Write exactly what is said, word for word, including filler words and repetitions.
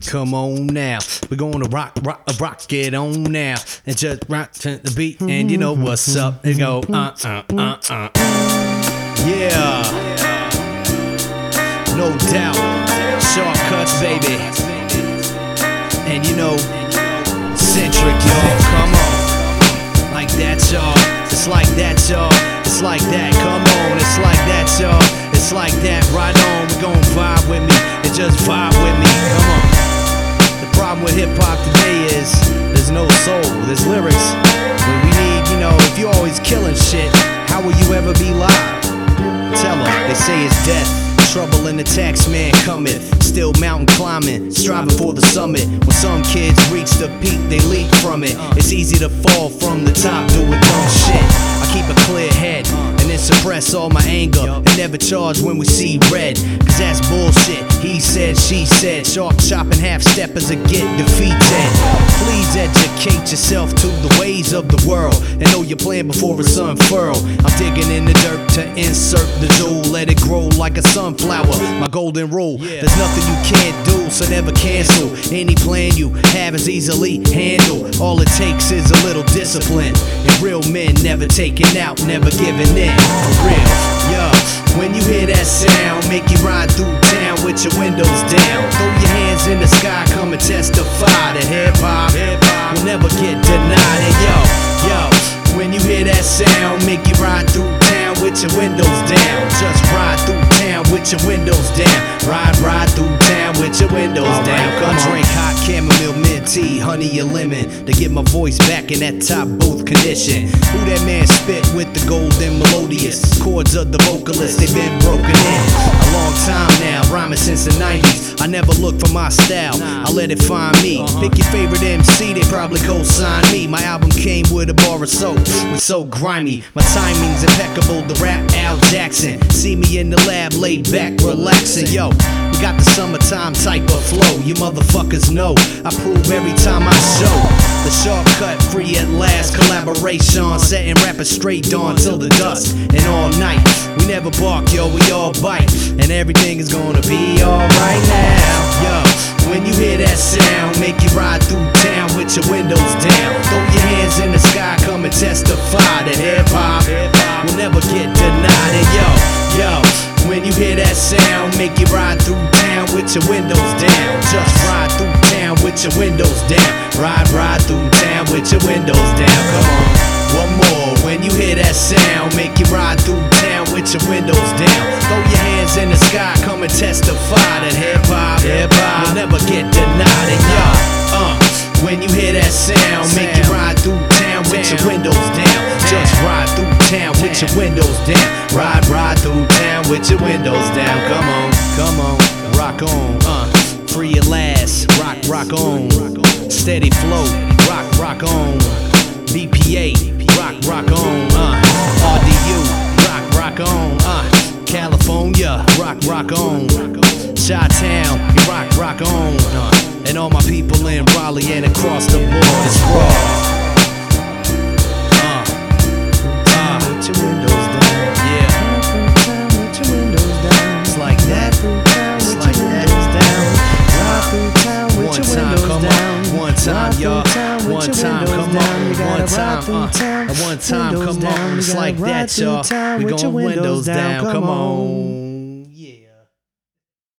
Come on now, we're gonna rock, rock, rock it on now, and just rock to the beat, and you know what's up. It go uh uh uh uh. Yeah, no doubt, shortcuts, baby, and you know, centric, y'all. Come on, like that, y'all. It's like that, y'all. It's like that. Come on, it's like that, y'all. It's like that. Right on, we gon' vibe with me and just vibe with me. Come on. The problem with hip-hop today is there's no soul, there's lyrics. When we need, you know, if you're always killing shit, how will you ever be live? Tell them, they say it's death. Trouble in the tax man cometh, still mountain climbing, striving for the summit. When some kids reach the peak, they leap from it. It's easy to fall from the top, doing dumb shit. I keep a clear head and then suppress all my anger and never charge when we see red, cause that's bullshit. He said, she said, sharp chopping half steppers will get defeated. Please educate yourself to the ways of the world and know your plan before it's unfurled. I'm digging in the dirt to insert the jewel, let it grow like a sunflower. My golden rule, there's nothing you can't do, so never cancel. Any plan you have is easily handled. All it takes is a little discipline, and real men never taking out, never giving in. For real, yo. When you hear that sound, make you ride through town with your windows down. Throw your hands in the sky, come and testify that hip-hop will never get denied. And yo, yo, when you hear that sound, make you ride through town with your windows down. Just ride through town with your windows down. Ride, ride through town with your windows All down. Right, I drink hot chamomile mint tea, honey or lemon, to get my voice back in that top booth condition. Who that man spit with the golden melodious chords of the vocalist? They've been broken in a long time now, rhyming since the nineties. I never look for my style, I let it find me. Pick your favorite M C, they probably co-sign me. My album came with a bar of soap, was so grimy. My timing's impeccable, the rap Al Jackson. See me in the lab, laid back, relaxing. Yo, we got the summertime type of flow, you motherfuckers know I prove every time I show. The shortcut, free at last, collaboration, setting rappers straight dawn till the dusk and all night. We never bark, yo, we all bite, and everything is gonna be alright now. Yo, when you hear that sound, make you ride through town with your windows down. Throw your hands in the sky, come and testify that hip-hop will never get denied. And yo, yo, when you hear that sound, make you ride through town with your windows down. Just ride through town with your windows down. Ride, ride through town with your windows down. Come on, one more. When you hear that sound, make you ride through town with your windows down. Throw your hands in the sky, come and testify that hip-hop, hip-hop will never get denied. And yo, uh, when you hear that sound, make you ride through town with your windows down. Just ride through town with your windows down. Ride, ride through town with your windows down. Come on, come on, rock on, uh, free at last, rock, rock on, steady flow, rock, rock on, B P A, rock, rock on, uh, R D U, rock, rock on, uh, California, rock, rock on, Chi-Town, rock, rock on, uh, and all my people in Raleigh and across the board, it's raw. Time, y'all. One time, come on. One time, uh. One time, come on. It's like that, y'all. We going windows down. Come on.